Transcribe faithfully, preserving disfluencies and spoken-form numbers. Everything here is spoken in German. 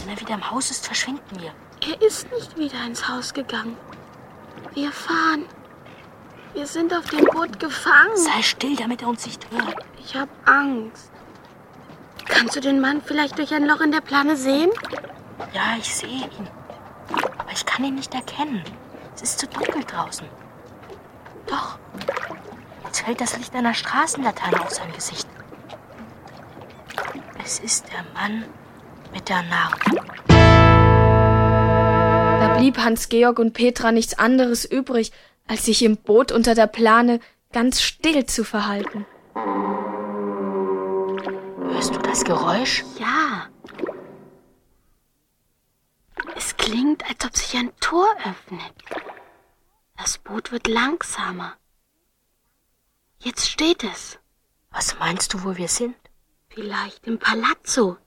Wenn er wieder im Haus ist, verschwinden wir. Er ist nicht wieder ins Haus gegangen. Wir fahren. Wir sind auf dem Boot gefangen. Sei still, damit er uns nicht hört. Ich hab Angst. Kannst du den Mann vielleicht durch ein Loch in der Plane sehen? Ja, ich sehe ihn. Aber ich kann ihn nicht erkennen. Es ist zu dunkel draußen. Doch. Jetzt fällt das Licht einer Straßenlaterne auf sein Gesicht. Es ist der Mann mit der Narbe. Da blieb Hans-Georg und Petra nichts anderes übrig, als sich im Boot unter der Plane ganz still zu verhalten. Hörst du das Geräusch? Ja. Es klingt, als ob sich ein Tor öffnet. Das Boot wird langsamer. Jetzt steht es. Was meinst du, wo wir sind? Vielleicht im Palazzo.